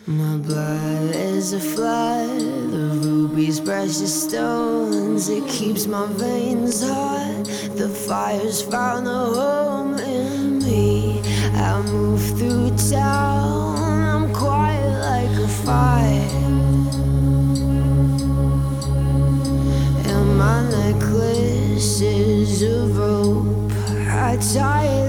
My blood is a flood of rubies, precious stones. It keeps my veins hot. The fire's found a home in me. I move through town, I'm quiet like a fire. And my necklace is of rope. I tie it